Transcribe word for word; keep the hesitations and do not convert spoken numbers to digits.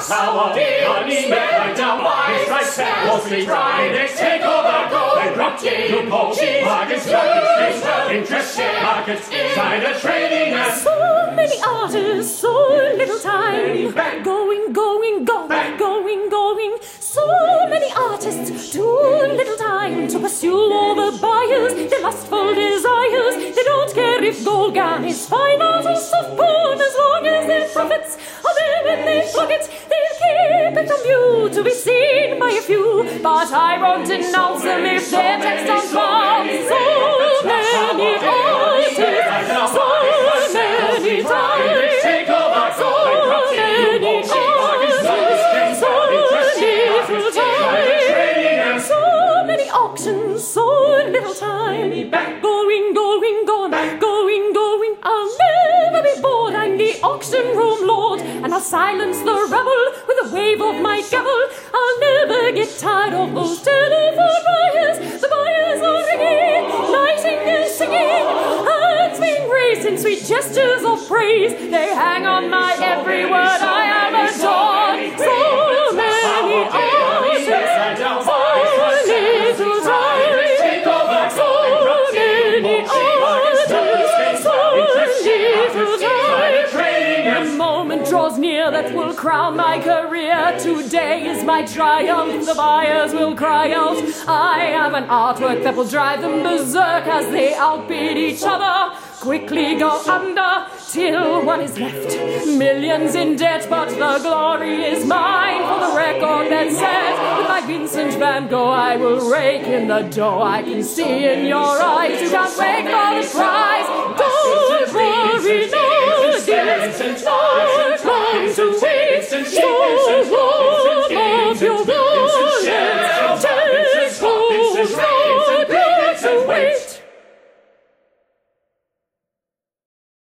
Sour, honey, and wine, strikes and mostly Friday, take over, go, and rocky, loophole, markets, markets, interest, markets, cider trading, and so many artists, so little time, going, going, going, going, going, so many artists, too little time to pursue all the buyers, their lustful desires. They don't care if Golgan is fine artists of porn, as long as their profits are there in their pockets. They'll keep it from view to be seen by a few, but I won't denounce them if their text on farm. So many artists, so many times, so many artists, so little time, so many auctions, so little time, going, going, gone, going, going. I'll never be bored. I'm the auction room lord, and I'll silence the rabble with a wave of my gavel. I'll never get tired of those telephone buyers. The buyers are ringing, nightingales singing, hands being raised in sweet gestures of praise. They hang on my every word. I am adored. So many artists, so little time, so many artists, so little time. The moment draws near that will crown my career. Today is my triumph. The buyers will cry out. I have an artwork that will drive them berserk as they outbid each other. Quickly go under till one is left, millions in debt, but the glory is mine for the record that says, with my Vincent van Gogh I will rake in the dough. I can see in your eyes you can't wait for the prize. Don't worry, no, dear, not long to wait, so long.